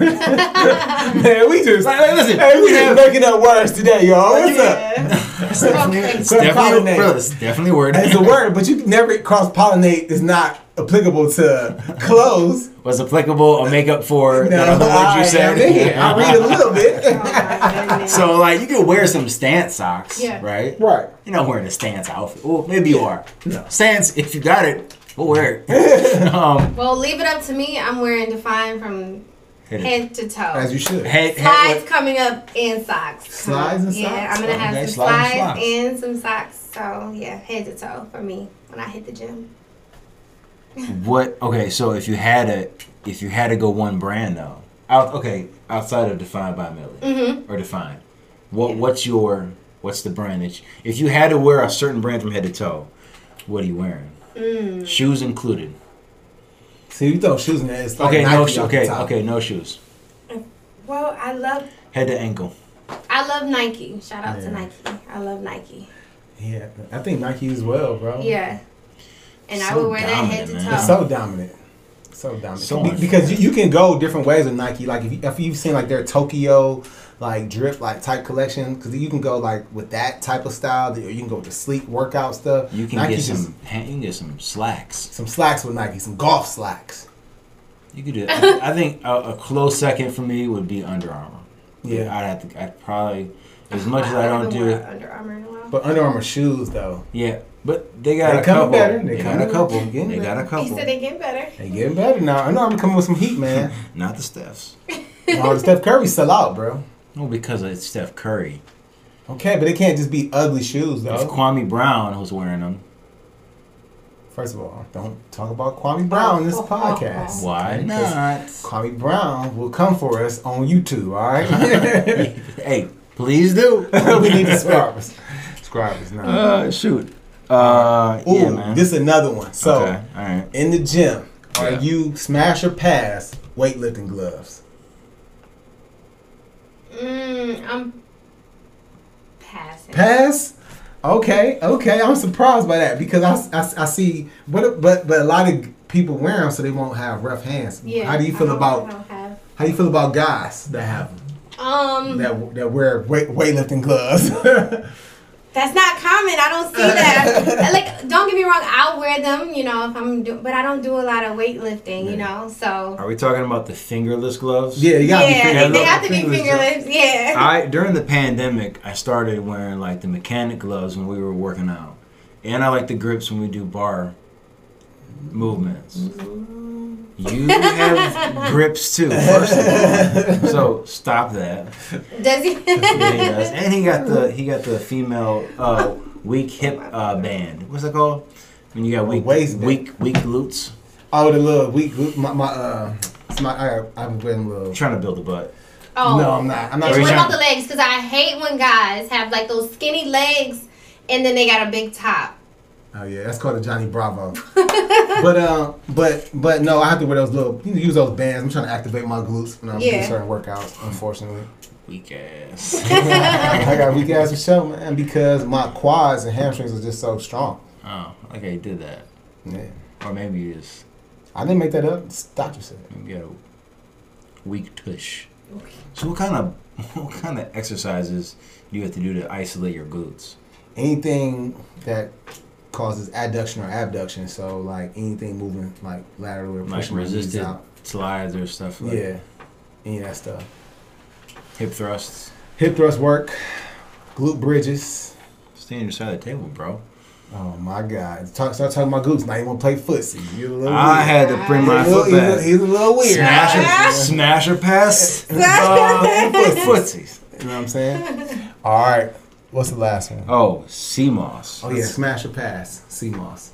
Speaker 1: Man, we just
Speaker 2: listen,
Speaker 1: hey, we just making up words today, y'all. What's up?
Speaker 2: It's definitely a word.
Speaker 1: It's a word, but you can never cross pollinate. Is not applicable to clothes.
Speaker 2: Was applicable or make up for that other word you said.
Speaker 1: I read a little bit.
Speaker 3: Oh my goodness.
Speaker 2: So like you could wear some stance socks,
Speaker 3: Yeah.
Speaker 2: right?
Speaker 1: Right.
Speaker 2: You're not wearing a stance outfit. Well, maybe you are.
Speaker 1: No.
Speaker 2: Stance, if you got it, we'll wear it.
Speaker 3: Well, leave it up to me. I'm wearing Define from head to toe.
Speaker 1: As you should.
Speaker 3: Slides coming up and socks.
Speaker 1: Slides and
Speaker 3: Yeah,
Speaker 1: socks?
Speaker 3: I'm gonna have
Speaker 2: Okay,
Speaker 3: some
Speaker 2: slides and
Speaker 3: slides
Speaker 2: socks.
Speaker 3: and some socks. So yeah, head to toe for me when I hit the gym.
Speaker 2: What? Okay, so if you had to go one brand though, outside of Define by Millie or Define, what's the brand that if you had to wear a certain brand from head to toe, what are you wearing? Shoes included.
Speaker 1: See, you throw shoes in there. It's like
Speaker 2: Okay,
Speaker 1: Nike
Speaker 2: no
Speaker 1: off the top.
Speaker 2: no shoes.
Speaker 3: Well, I love
Speaker 2: Head to ankle.
Speaker 3: Nike. Shout out to
Speaker 1: Yeah.
Speaker 3: Nike. I love Nike.
Speaker 1: Yeah, I think Nike as well, bro.
Speaker 3: Yeah. And I
Speaker 2: So
Speaker 3: would wear that head to
Speaker 2: dominant,
Speaker 3: toe.
Speaker 2: man.
Speaker 1: It's so dominant. So dominant.
Speaker 2: So
Speaker 1: Because you can go different ways with Nike. Like if you've seen like their Tokyo like drip like type collection, because you can go like with that type of style, or you can go with the sleek workout stuff.
Speaker 2: You can
Speaker 1: Nike
Speaker 2: get
Speaker 1: just-
Speaker 2: some slacks.
Speaker 1: some slacks with Nike, some golf slacks.
Speaker 2: You could do it. I think a close second for me would be Under Armour.
Speaker 1: Yeah.
Speaker 2: I'd probably, as much as I don't do it.
Speaker 3: Under Armour in a while.
Speaker 1: But Under Armour shoes though,
Speaker 2: Yeah, but they got
Speaker 1: They
Speaker 2: a
Speaker 1: coming
Speaker 2: couple.
Speaker 1: better.
Speaker 2: They
Speaker 1: They
Speaker 2: got a
Speaker 1: coming-
Speaker 2: couple.
Speaker 1: they getting
Speaker 2: They got a
Speaker 3: He
Speaker 2: couple.
Speaker 3: said they get better.
Speaker 1: they getting better now. Under Armour coming with some heat, man.
Speaker 2: Not the Stephs.
Speaker 1: No, the Steph Curry sell out, bro.
Speaker 2: No, because it's Steph Curry.
Speaker 1: Okay, but it can't just be ugly shoes
Speaker 2: It's
Speaker 1: though.
Speaker 2: Kwame Brown who's wearing them.
Speaker 1: First of all, don't talk about Kwame Brown in this podcast.
Speaker 2: Why
Speaker 1: Because
Speaker 2: not?
Speaker 1: Kwame Brown will come for us on YouTube, all right?
Speaker 2: Hey, please do.
Speaker 1: We need subscribers. Subscribers now.
Speaker 2: Shoot.
Speaker 1: Ooh,
Speaker 2: Yeah, man.
Speaker 1: this is another one. So,
Speaker 2: okay, all right.
Speaker 1: in the gym, are
Speaker 2: Yeah.
Speaker 1: you smash or pass weightlifting gloves?
Speaker 3: I'm passing.
Speaker 1: Pass? Okay. I'm surprised by that because I see, but a lot of people wear them so they won't have rough hands.
Speaker 3: Yeah.
Speaker 1: How do you feel about guys that have them? That wear weightlifting gloves?
Speaker 3: That's not common. I don't see that. Like, don't get me wrong. I'll wear them, if I'm but I don't do a lot of weightlifting, So
Speaker 2: Are we talking about the fingerless gloves?
Speaker 1: Yeah, you gotta be
Speaker 3: yeah, they
Speaker 1: fingerless.
Speaker 3: have to be fingerless. Yeah.
Speaker 2: During the pandemic, I started wearing like the mechanic gloves when we were working out, and I like the grips when we do bar movements. You have grips too, first of all. So stop that.
Speaker 3: Does he?
Speaker 2: Yeah, he does. And he got the female weak hip band. What's that called? When you got weak
Speaker 1: waist band.
Speaker 2: weak glutes.
Speaker 1: Oh, the little weak glute. I'm wearing little.
Speaker 2: Trying to build a butt.
Speaker 3: Oh.
Speaker 1: No, I'm not. I'm not.
Speaker 3: And what
Speaker 2: trying-
Speaker 3: about the legs? Because I hate when guys have like those skinny legs and then they got a big top.
Speaker 1: Oh yeah, that's called a Johnny Bravo. but no, I have to wear those little. You know, use those bands. I'm trying to activate my glutes when I'm doing certain workouts. Unfortunately,
Speaker 2: Weak ass.
Speaker 1: I got weak ass for sure, man, because my quads and hamstrings are just so strong.
Speaker 2: Oh, okay, you did that.
Speaker 1: Yeah,
Speaker 2: Or maybe you just
Speaker 1: I didn't make that up. Doctor said.
Speaker 2: maybe you got a weak tush. So what kind of exercises do you have to do to isolate your glutes?
Speaker 1: Anything that causes adduction or abduction, so like anything moving like laterally or
Speaker 2: Like
Speaker 1: pushing my knees
Speaker 2: resisted
Speaker 1: out.
Speaker 2: slides or stuff like
Speaker 1: Yeah, any of that stuff.
Speaker 2: hip thrusts.
Speaker 1: Hip thrust work, glute bridges.
Speaker 2: Stay on your side of the table, bro.
Speaker 1: Oh my God! Start talking about glutes. Now you want to play footsie? You're a little
Speaker 2: I
Speaker 1: weird.
Speaker 2: had to bring my
Speaker 1: He's a
Speaker 2: foot
Speaker 1: little-
Speaker 2: back.
Speaker 1: He's a little weird.
Speaker 2: Smasher pass. Footsies.
Speaker 1: You know what I'm saying? All right. What's the last one?
Speaker 2: Oh, CMOS.
Speaker 1: Oh yeah, smash or pass. CMOS.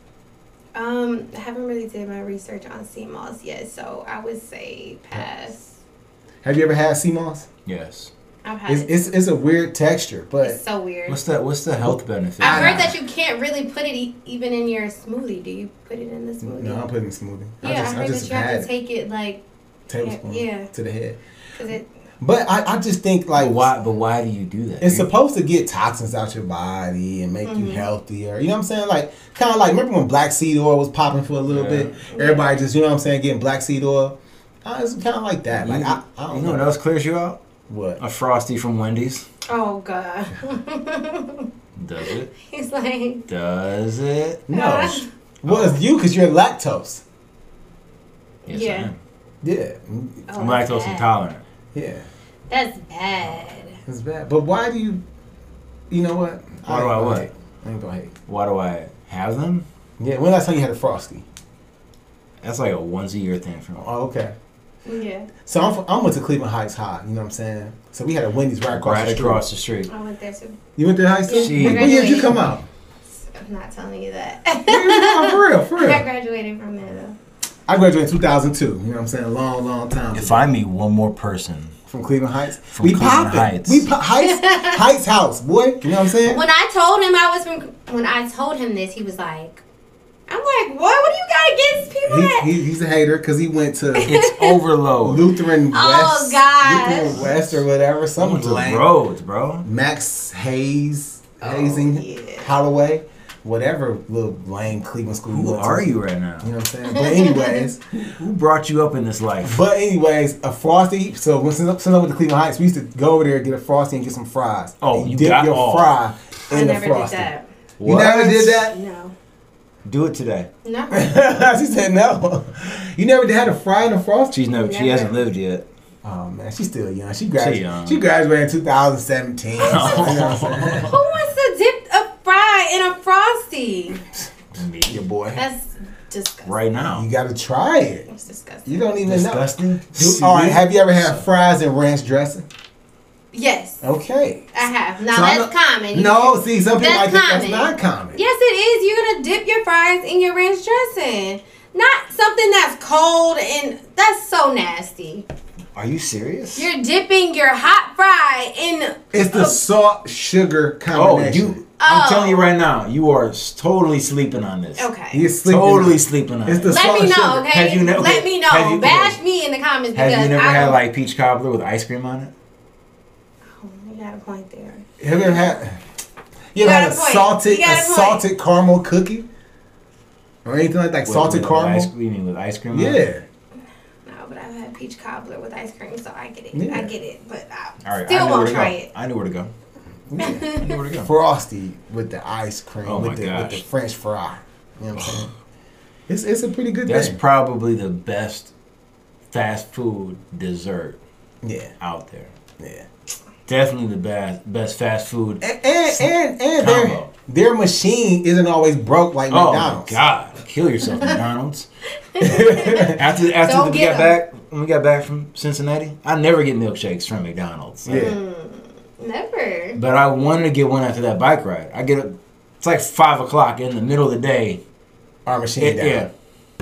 Speaker 3: I haven't really did my research on CMOS yet, so I would say pass.
Speaker 1: Have you ever had CMOS?
Speaker 2: Yes.
Speaker 3: I've had it.
Speaker 1: It's a weird texture, but
Speaker 3: It's so weird.
Speaker 2: What's the health benefit?
Speaker 3: I've heard that you can't really put it even in your smoothie. Do you put it in the smoothie?
Speaker 1: no, I'm putting it in smoothie.
Speaker 3: Yeah, I heard that you have to take it like
Speaker 1: tablespoon
Speaker 3: yeah.
Speaker 1: to the head.
Speaker 3: because it.
Speaker 1: But I just think like
Speaker 2: Why do you do that?
Speaker 1: it's supposed to get toxins out your body and make you healthier. You know what I'm saying? Like kind of like remember when black seed oil was popping for a little bit? Everybody just you know what I'm saying getting black seed oil. It's kind of like that. Like I don't
Speaker 2: you know what else clears you out?
Speaker 1: What?
Speaker 2: A Frosty from Wendy's.
Speaker 3: Oh God.
Speaker 2: Does it?
Speaker 3: He's like.
Speaker 2: Does it?
Speaker 1: No. Well, it's you because you're lactose.
Speaker 2: Yes,
Speaker 3: Yeah.
Speaker 2: I am.
Speaker 1: Yeah.
Speaker 3: Oh,
Speaker 2: I'm
Speaker 3: that's
Speaker 2: lactose
Speaker 3: bad.
Speaker 2: intolerant.
Speaker 1: Yeah.
Speaker 3: That's bad.
Speaker 1: It's bad. But why do you? You know what?
Speaker 2: Why do I what?
Speaker 1: hate. I ain't gonna hate.
Speaker 2: Why do I have them?
Speaker 1: Yeah. When last time you had a Frosty?
Speaker 2: That's like a once a year thing for me.
Speaker 1: Oh, okay.
Speaker 3: Yeah.
Speaker 1: So I went to Cleveland Heights High. You know what I'm saying? So we had a Wendy's right across the street.
Speaker 2: Across the street.
Speaker 3: I went there too.
Speaker 1: You went to high school?
Speaker 2: Yeah.
Speaker 1: What year did you come out?
Speaker 3: I'm not telling you that.
Speaker 1: No, for real, for
Speaker 3: I
Speaker 1: real.
Speaker 3: graduated from there though.
Speaker 1: I graduated in 2002. You know what I'm saying? A long, long time.
Speaker 2: If I meet one more person
Speaker 1: From Cleveland Heights.
Speaker 2: From Cleveland Heights.
Speaker 1: Heights house, boy. You know what I'm saying?
Speaker 3: When I told him when I told him this, he was like, I'm like, what? What do you got against people that?
Speaker 1: He's a hater because he went to
Speaker 2: it's overload.
Speaker 1: Lutheran
Speaker 3: Oh,
Speaker 1: West.
Speaker 3: gosh.
Speaker 1: Lutheran West or whatever.
Speaker 2: I
Speaker 1: Something
Speaker 2: went to
Speaker 1: lame.
Speaker 2: Rhodes, bro.
Speaker 1: Max Hazing,
Speaker 3: yeah.
Speaker 1: Holloway, whatever little lame Cleveland school.
Speaker 2: Who
Speaker 1: went
Speaker 2: are
Speaker 1: to.
Speaker 2: you right now?
Speaker 1: You know what I'm saying? But anyways,
Speaker 2: Who brought you up in this life?
Speaker 1: a Frosty. So since I went to Cleveland Heights, we used to go over there and get a Frosty and get some fries.
Speaker 2: Oh,
Speaker 1: and
Speaker 2: you
Speaker 1: dip
Speaker 2: got
Speaker 1: your
Speaker 2: all.
Speaker 1: fry
Speaker 3: I
Speaker 1: in the
Speaker 3: never
Speaker 1: Frosty.
Speaker 3: did that.
Speaker 1: You never did that?
Speaker 3: No.
Speaker 2: Do it today.
Speaker 3: No.
Speaker 1: She said no. You never had a fry in a Frosty?
Speaker 2: She
Speaker 3: Never.
Speaker 2: hasn't lived yet.
Speaker 1: Oh man, she's still young. She
Speaker 2: young.
Speaker 1: graduated in 2017. You know what I'm saying?
Speaker 3: Who wants to dip a fry in a Frosty?
Speaker 2: Me.
Speaker 1: Your boy.
Speaker 3: That's disgusting.
Speaker 2: Right now.
Speaker 1: You gotta try it.
Speaker 3: It's disgusting.
Speaker 1: You don't even
Speaker 2: Disgusting.
Speaker 1: know. All right, have you ever had fries and ranch dressing?
Speaker 3: Yes,
Speaker 1: Okay.
Speaker 3: I have. Now
Speaker 1: So I'm
Speaker 3: that's
Speaker 1: not-
Speaker 3: common.
Speaker 1: No, see, some people
Speaker 3: That's
Speaker 1: might think that's
Speaker 3: common.
Speaker 1: not common.
Speaker 3: Yes, it is. You're gonna dip your fries in your ranch dressing, not something that's cold and that's so nasty.
Speaker 2: Are you serious?
Speaker 3: You're dipping your hot fry in.
Speaker 1: It's the salt sugar
Speaker 2: Oh,
Speaker 1: combination.
Speaker 2: I'm telling you right now, you are totally sleeping on this.
Speaker 3: Okay.
Speaker 1: You're sleeping.
Speaker 2: Totally sleeping on
Speaker 1: It's
Speaker 2: it.
Speaker 1: the
Speaker 3: Let
Speaker 1: salt
Speaker 3: me
Speaker 1: and
Speaker 3: know,
Speaker 1: sugar.
Speaker 3: okay?
Speaker 2: Have you never-
Speaker 3: Let me know.
Speaker 2: have you-
Speaker 3: Bash me in the comments because
Speaker 2: Have you never
Speaker 3: I
Speaker 2: had
Speaker 3: don't-
Speaker 2: like peach cobbler with ice cream on it?
Speaker 3: Oh, you got a point there.
Speaker 1: Have you ever had?
Speaker 3: You
Speaker 1: ever
Speaker 3: got
Speaker 1: had
Speaker 3: a point. You got a point.
Speaker 1: salted caramel cookie? Or anything like that? Salted
Speaker 2: With
Speaker 1: caramel?
Speaker 2: Ice, you mean with ice cream on it?
Speaker 1: Yeah.
Speaker 3: No, but I've had peach cobbler with ice cream, so I get it.
Speaker 1: Yeah.
Speaker 3: I get it, but I
Speaker 2: All right,
Speaker 3: still
Speaker 2: I knew where
Speaker 3: won't
Speaker 2: to
Speaker 3: try
Speaker 2: go.
Speaker 3: it.
Speaker 2: I knew where to go. I knew where to go.
Speaker 1: Frosty with the ice cream,
Speaker 2: Oh my
Speaker 1: with the
Speaker 2: gosh.
Speaker 1: French fry. You know what I'm saying? It's a pretty good
Speaker 2: That's
Speaker 1: thing.
Speaker 2: probably the best fast food dessert
Speaker 1: Yeah,
Speaker 2: out there.
Speaker 1: yeah.
Speaker 2: Definitely the best fast food.
Speaker 1: And
Speaker 2: Combo.
Speaker 1: their machine isn't always broke like
Speaker 2: Oh my
Speaker 1: McDonald's.
Speaker 2: God! Kill yourself, McDonald's.
Speaker 3: Don't
Speaker 2: we
Speaker 3: get
Speaker 2: got back, when we got back from Cincinnati, I never get milkshakes from McDonald's.
Speaker 1: Yeah.
Speaker 3: Never.
Speaker 2: But I wanted to get one after that bike ride. It's like 5 o'clock in the middle of the day.
Speaker 1: Our machine down.
Speaker 2: Yeah.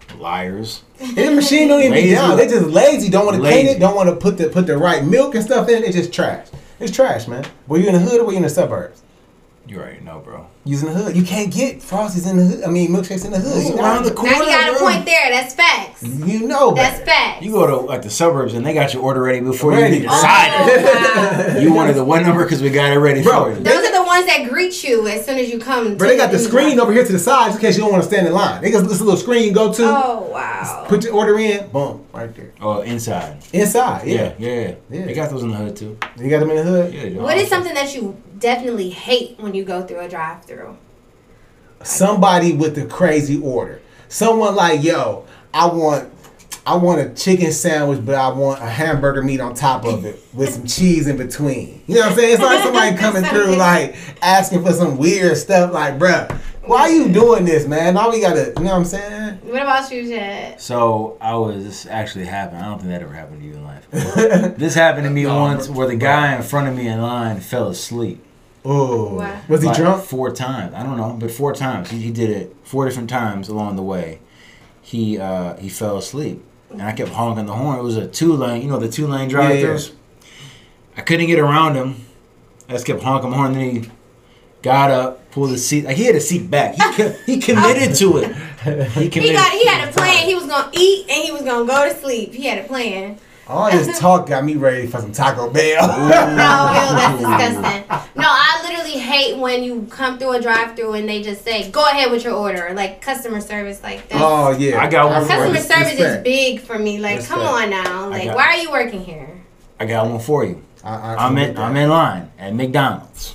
Speaker 2: Liars.
Speaker 1: And the machine don't even be
Speaker 2: Lazy.
Speaker 1: down. They just lazy. Don't want to clean
Speaker 2: Lazy.
Speaker 1: it. Don't want to put the right milk and stuff in it. It's just trash. It's trash, man. Were you in the hood or were you in the suburbs?
Speaker 2: You already know, bro.
Speaker 1: Using the hood. You can't get Frosties in the hood. I mean, milkshakes in the hood. You know,
Speaker 2: Around the corner,
Speaker 3: Now you got a
Speaker 2: bro.
Speaker 3: point there. That's facts.
Speaker 1: You know
Speaker 3: That's
Speaker 1: better.
Speaker 3: facts.
Speaker 2: You go to like the suburbs and they got your order ready before
Speaker 1: Ready.
Speaker 2: you decided.
Speaker 3: Oh, wow.
Speaker 2: You wanted the one number because we got it ready
Speaker 1: Bro,
Speaker 2: for you.
Speaker 3: Those are the ones that greet you as soon as you come.
Speaker 1: But they got the screen over here to the side just in case you don't want to stand in line. They got this little screen you go to.
Speaker 3: Oh wow.
Speaker 1: Put your order in. Boom. Right there.
Speaker 2: Oh, inside.
Speaker 1: Inside. Yeah.
Speaker 2: Yeah.
Speaker 1: Yeah.
Speaker 2: They got those in the hood too.
Speaker 1: You got them in the hood?
Speaker 2: Yeah. they do.
Speaker 3: What is something that you definitely hate when you go through a drive-through?
Speaker 1: Somebody with a crazy order. Someone like, yo, I want a chicken sandwich, but I want a hamburger meat on top of it with some cheese in between. You know what I'm saying? It's like somebody coming through like asking for some weird stuff like, bruh, why you doing this, man? Now we gotta, you know what I'm saying?
Speaker 3: What about you, Chad?
Speaker 2: So this actually happened. I don't think that ever happened to you in life. This happened to me once where the guy in front of me in line fell asleep.
Speaker 1: Oh,
Speaker 3: Wow.
Speaker 1: was he
Speaker 2: Like,
Speaker 1: drunk?
Speaker 2: 4 times. I don't know, but 4 times. He did it 4 different times along the way. He fell asleep. And I kept honking the horn. It was a 2-lane, the 2-lane drive-thrus. I couldn't get around him. I just kept honking the horn. Then he got up, pulled the seat. Like, he had a seat back. He committed to it.
Speaker 3: He had a plan. He was gonna eat and he was gonna go to sleep. He had a plan.
Speaker 1: All this talk got me ready for some Taco Bell.
Speaker 3: No, that's disgusting. No, I literally hate when you come through a drive-through and they just say, "Go ahead with your order." Like customer service, like that.
Speaker 1: Oh yeah,
Speaker 2: I got one for
Speaker 3: Customer
Speaker 2: you.
Speaker 3: service is
Speaker 1: Respect.
Speaker 3: big for me. Like,
Speaker 1: Respect.
Speaker 3: come on now. Like,
Speaker 2: got-
Speaker 3: why are you working here?
Speaker 2: I got one for you. I'm
Speaker 1: get that.
Speaker 2: in line at McDonald's.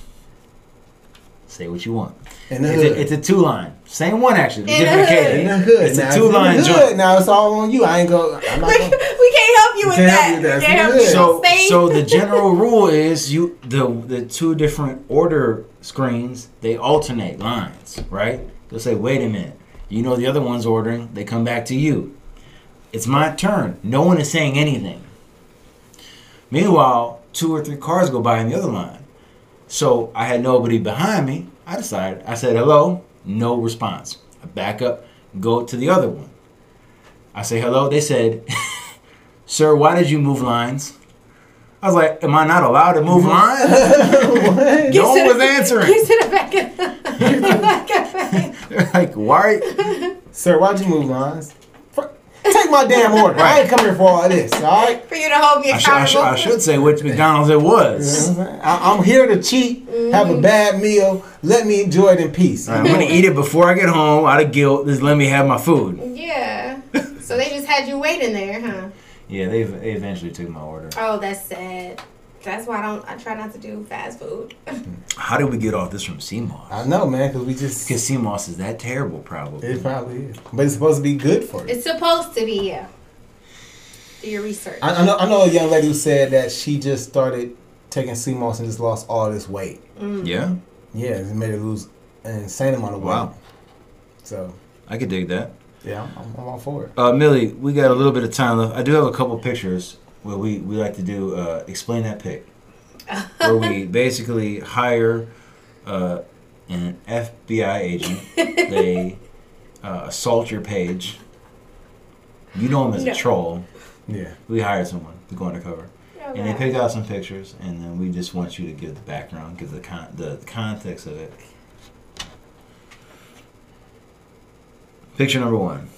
Speaker 2: Say what you want.
Speaker 1: In the hood.
Speaker 2: It's a 2-line. Same one actually.
Speaker 3: In
Speaker 2: Different
Speaker 3: the hood.
Speaker 2: occasion.
Speaker 1: In the hood.
Speaker 2: It's a
Speaker 1: now,
Speaker 2: 2-line
Speaker 1: in the
Speaker 2: joint.
Speaker 1: hood. Now it's all on you. I'm not
Speaker 3: we
Speaker 1: gonna.
Speaker 3: can't help you with
Speaker 1: Can't help
Speaker 3: that.
Speaker 1: you with that.
Speaker 3: We can't help you.
Speaker 1: It's
Speaker 2: So
Speaker 3: Stay-
Speaker 2: so the general rule is the 2 different order screens, they alternate lines, right? They'll say, wait a minute. You know the other one's ordering, they come back to you. It's my turn. No one is saying anything. Meanwhile, 2 or 3 cars go by in the other line. So I had nobody behind me. I said hello, no response. I back up, go to the other one. I say hello. They said, sir, why did you move lines? I was like, am I not allowed to move lines? No one was answering.
Speaker 3: Get to the back of the back of
Speaker 2: They're like, why?
Speaker 1: Sir, why'd you move lines? Take my damn order. I ain't come here for all this. All right.
Speaker 3: for you to hold me accountable.
Speaker 2: I should say which McDonald's it was.
Speaker 1: I'm here to cheat, have a bad meal. Let me enjoy it in peace.
Speaker 2: I'm going to eat it before I get home out of guilt. Just let me have my food.
Speaker 3: Yeah. So they just had you waiting there, huh?
Speaker 2: Yeah, they eventually took my order.
Speaker 3: Oh, that's sad. That's why I try not to do fast food.
Speaker 2: How did we get off this from CMOS?
Speaker 1: I know, man, because we just.
Speaker 2: Because CMOS is that terrible, probably.
Speaker 1: It probably is. But it's supposed to be good for you.
Speaker 3: It's supposed to be, yeah. Do your research.
Speaker 1: I know a young lady who said that she just started taking CMOS and just lost all this weight.
Speaker 2: Yeah?
Speaker 1: Yeah, it made her lose an insane amount of weight.
Speaker 2: Wow.
Speaker 1: So,
Speaker 2: I could dig that.
Speaker 1: yeah, I'm all for it.
Speaker 2: Millie, we got a little bit of time left. I do have a couple pictures where we like to do explain that pic, where we basically hire an FBI agent. They assault your page. You know him as
Speaker 3: No.
Speaker 2: a troll.
Speaker 1: Yeah.
Speaker 2: We hired someone to go undercover, and they
Speaker 3: Okay.
Speaker 2: picked out some pictures, and then we just want you to give the background, give the context of it. Picture number 1.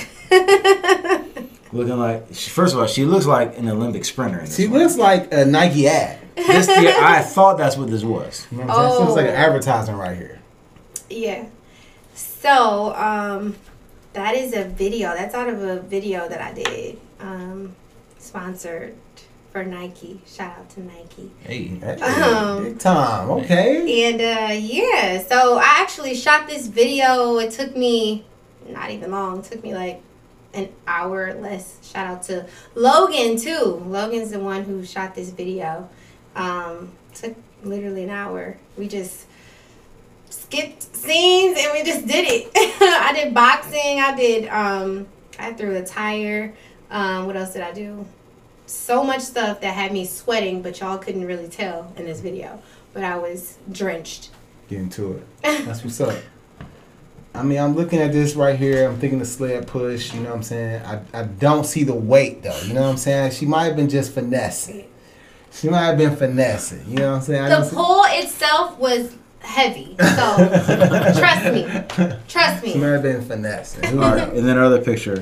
Speaker 2: Looking like, first of all, she looks like an Olympic sprinter. In this
Speaker 1: She
Speaker 2: one.
Speaker 1: looks like a Nike ad.
Speaker 2: I thought that's what this was.
Speaker 1: You know what I'm saying? She looks like an
Speaker 3: Oh.
Speaker 1: advertisement right here.
Speaker 3: Yeah. So, that is a video. That's out of a video that I did. Sponsored for Nike. Shout out to Nike.
Speaker 2: Hey,
Speaker 1: Hey, big time. Okay.
Speaker 3: And yeah, so I actually shot this video. It took me not even long. It took me like an hour or less. Shout out to Logan too. Logan's the one who shot this video. Took literally an hour. We just skipped scenes and we just did it. I did boxing. I threw a tire. What else did I do? So much stuff that had me sweating, but y'all couldn't really tell in this video. But I was drenched.
Speaker 1: Get into it. That's what's up. I mean, I'm looking at this right here. I'm thinking the sled push. You know what I'm saying? I don't see the weight though. You know what I'm saying? She might have been just finessing. She might have been finessing. You know what I'm saying?
Speaker 3: The pull itself was heavy. So trust me.
Speaker 1: She might have been finessing.
Speaker 2: All right, and then another picture.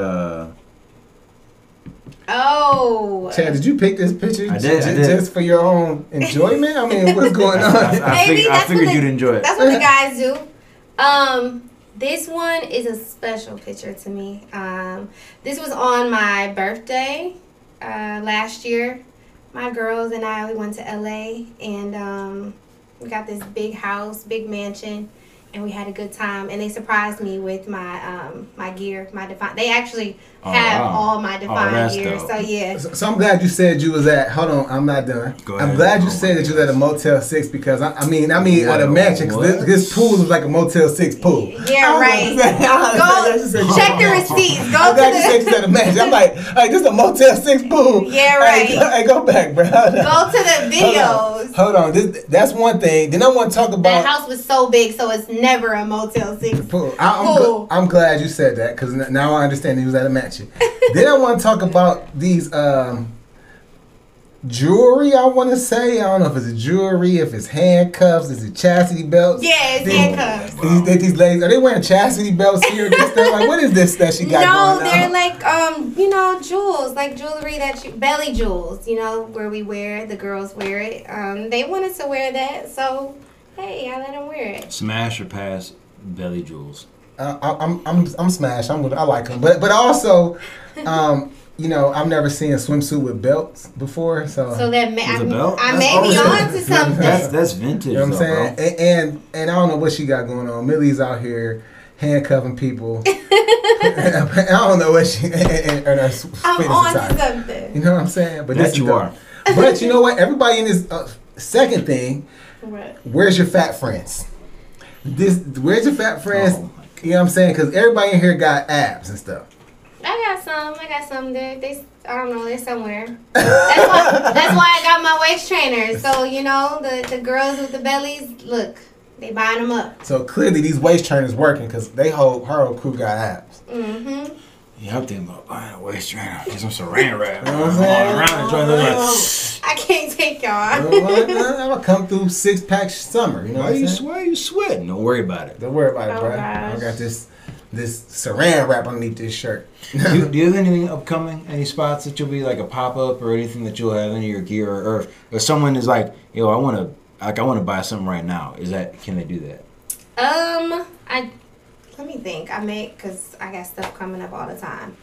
Speaker 3: Oh.
Speaker 1: Chad, did you pick this picture
Speaker 2: I did.
Speaker 1: just for your own enjoyment? I mean, what's going on?
Speaker 2: I figured you'd enjoy it.
Speaker 3: That's what the guys do. This one is a special picture to me. This was on my birthday last year. My girls and I, we went to LA, and we got this big house, big mansion, and we had a good time. And they surprised me with my my gear, my Define. They actually have all my Define gear.
Speaker 2: Dope.
Speaker 3: So yeah.
Speaker 1: So I'm glad you said you was at. Hold on, I'm not done.
Speaker 2: Go ahead.
Speaker 1: I'm glad you said that you was at a Motel 6 because I mean at a mansion. Cause this pool was like a Motel 6 pool.
Speaker 3: Yeah, right. Go check the receipts.
Speaker 1: I'm glad you said you was at a mansion. I'm like, this is a Motel 6 pool.
Speaker 3: Yeah, right.
Speaker 1: Hey, go back, bro.
Speaker 3: Go to the videos.
Speaker 1: Hold on. That's one thing. Then I want to talk about
Speaker 3: that house was so big, so it's never a Motel 6
Speaker 1: pool. I'm glad you said that because now I understand he was at a mansion. Then I want to talk about these jewelry. I want to say I don't know if it's jewelry, if it's handcuffs, is it chastity belts?
Speaker 3: Yeah, it's handcuffs.
Speaker 1: These ladies, are they wearing chastity belts here? Like, what is this that she got going on?
Speaker 3: No, they're like jewels, like jewelry belly jewels. You know where we wear, the girls wear it. They wanted to wear that, so hey, I let them wear it.
Speaker 2: Smash or pass belly jewels?
Speaker 1: I'm smashed. I like them, but also, I've never seen a swimsuit with belts before. So
Speaker 2: I
Speaker 3: that may be on to something.
Speaker 2: That's vintage.
Speaker 1: You know what I'm saying? And I don't know what she got going on. Millie's out here handcuffing people. I don't know what she.
Speaker 3: I'm on to something.
Speaker 1: You know what I'm saying? But
Speaker 2: that you are.
Speaker 1: But you know what? Everybody in this second thing.
Speaker 3: What?
Speaker 1: Where's your fat friends? Where's your fat friends?
Speaker 2: Oh.
Speaker 1: You know what I'm saying? Because everybody in here got abs and stuff.
Speaker 3: I got some. They I don't know. They're somewhere. That's why I got my waist trainers. So the girls with the bellies, look, they buying them up.
Speaker 1: So clearly these waist trainers working because her whole crew got abs.
Speaker 3: Mhm.
Speaker 2: Yeah, I'm thinking about buying a waist trainer. Get some saran wrap.
Speaker 1: You know what I'm saying?
Speaker 2: Around and trying to look
Speaker 3: I can't take y'all.
Speaker 1: I'm gonna come through 6-pack summer. You know
Speaker 2: why are you sweating? Don't worry about it.
Speaker 1: Don't worry about it,
Speaker 3: Oh,
Speaker 1: bro.
Speaker 3: gosh.
Speaker 1: I got this saran wrap underneath this shirt.
Speaker 2: Do you have anything upcoming? Any spots that you'll be like a pop up or anything that you'll have any of your gear or if someone is like, yo, I want to buy something right now. Can they do that?
Speaker 3: Let me think. Because I got stuff coming up all the time.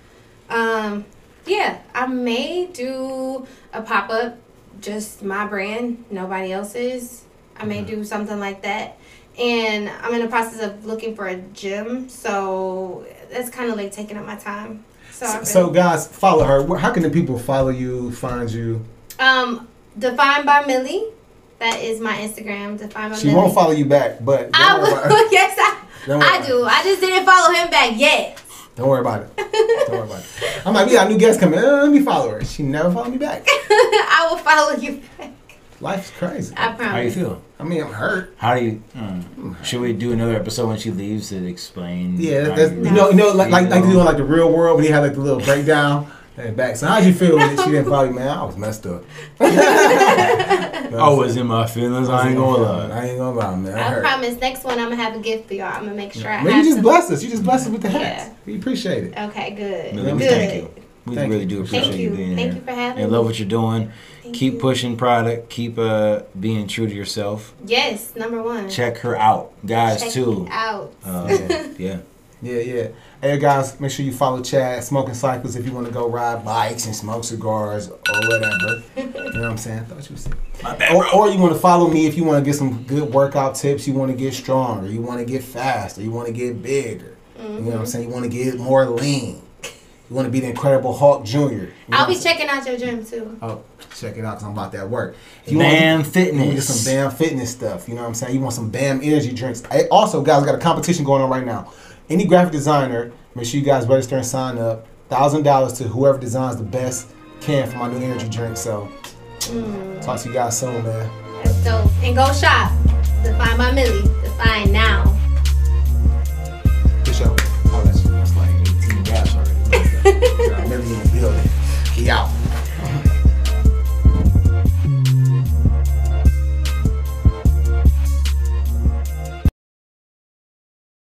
Speaker 3: Yeah, I may do a pop up, just my brand, nobody else's. I may do something like that. And I'm in the process of looking for a gym, so that's kind of like taking up my time. So
Speaker 1: guys, follow her. How can the people follow you, find you?
Speaker 3: Defined by Millie. That is my Instagram. Defined by Millie.
Speaker 1: She won't follow you back, but
Speaker 3: I will. Yes, I do. I just didn't follow him back yet.
Speaker 1: Don't worry about it. I'm like, we got a new guest coming. Let me follow her. She never followed me back.
Speaker 3: I will follow you back.
Speaker 1: Life's crazy.
Speaker 3: I promise.
Speaker 2: How you feel?
Speaker 1: I mean, I'm hurt.
Speaker 2: How do you? Should we do another episode when she leaves to explain?
Speaker 1: Yeah, that's, like they do on like the Real World when he had like the little breakdown and back. So how'd you feel when she didn't follow you, man? I was messed up.
Speaker 2: I was in my feelings. I ain't gonna lie.
Speaker 1: Man.
Speaker 3: I promise. Next one, I'm gonna have a gift for y'all. I'm gonna make sure I have.
Speaker 1: You just
Speaker 3: some.
Speaker 1: blessed us. You just blessed us with the hats.
Speaker 3: Yeah.
Speaker 1: We appreciate it.
Speaker 3: Okay, good.
Speaker 2: Millie,
Speaker 3: Good.
Speaker 2: thank you. We
Speaker 1: Thank
Speaker 2: really
Speaker 1: you.
Speaker 2: do appreciate
Speaker 3: Thank
Speaker 2: you
Speaker 3: you.
Speaker 2: being
Speaker 3: Thank
Speaker 2: here.
Speaker 3: you for having
Speaker 2: I
Speaker 3: me.
Speaker 2: love what you're doing.
Speaker 3: Thank
Speaker 2: Keep
Speaker 3: you.
Speaker 2: pushing product. Keep being true to yourself.
Speaker 3: Yes, number one.
Speaker 2: Check her out, guys.
Speaker 3: Check
Speaker 2: too.
Speaker 3: it out.
Speaker 2: Yeah.
Speaker 1: Yeah. Hey guys, make sure you follow Chad Smoking Cycles if you want to go ride bikes and smoke cigars or whatever. You know what I'm saying? I thought you said.
Speaker 2: My bad, bro.
Speaker 1: Or you want to follow me if you want to get some good workout tips. You want to get stronger. You want to get faster. You want to get bigger. You know what I'm saying? You want to get more lean. You want to be the Incredible Hulk Jr. You know
Speaker 3: I'll be
Speaker 1: what I'm saying?
Speaker 3: checking out your gym too.
Speaker 1: Oh, check it out because I'm about that work. If you
Speaker 2: BAM
Speaker 1: want to
Speaker 2: Fitness.
Speaker 1: get some BAM Fitness stuff. You know what I'm saying? You want some BAM energy drinks. Also, guys, we got a competition going on right now. Any graphic designer, make sure you guys register and sign up. $1,000 to whoever designs the best can for my new energy drink. So, talk to you guys soon, man.
Speaker 3: That's dope. And go shop. Defined by Millie. Define now.